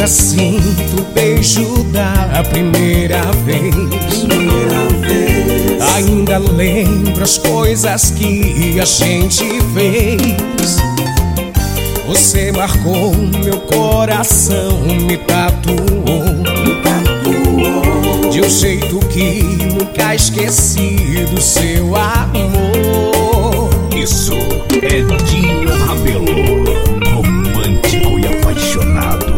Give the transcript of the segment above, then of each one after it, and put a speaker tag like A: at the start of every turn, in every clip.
A: sinto o beijo da primeira vez. Ainda lembro as coisas que a gente fez. Você marcou meu coração, me tatuou de um jeito que nunca esqueci do seu amor.
B: Isso é Dinho Rabelo, romântico e apaixonado.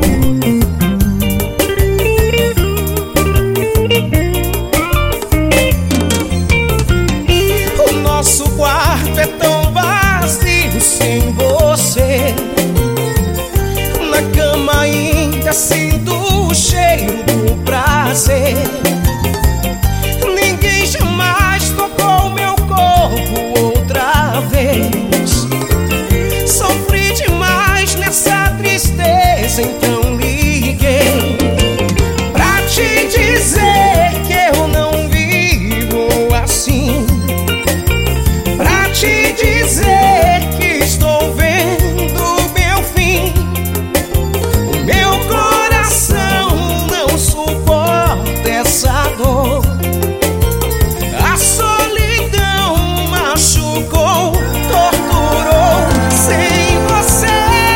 A: O nosso quarto é tão vazio sem você. Na cama ainda sinto o cheiro do prazer. Ninguém jamais tocou meu corpo outra vez. Sofri demais nessa tristeza, então liguei pra te dizer que eu não vivo assim, pra te dizer que estou vendo meu fim. O meu coração não suporta essa dor. A solidão machucou, torturou sem você.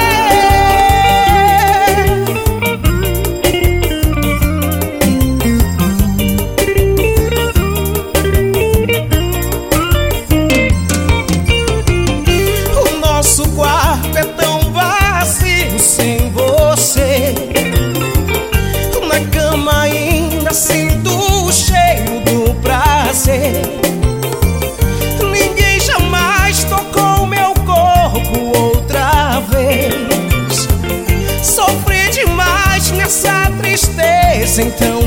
A: O nosso quarto é tão vazio sem você. Na cama ainda sinto o cheiro do prazer. Ninguém jamais tocou meu corpo outra vez. Sofri demais nessa tristeza, então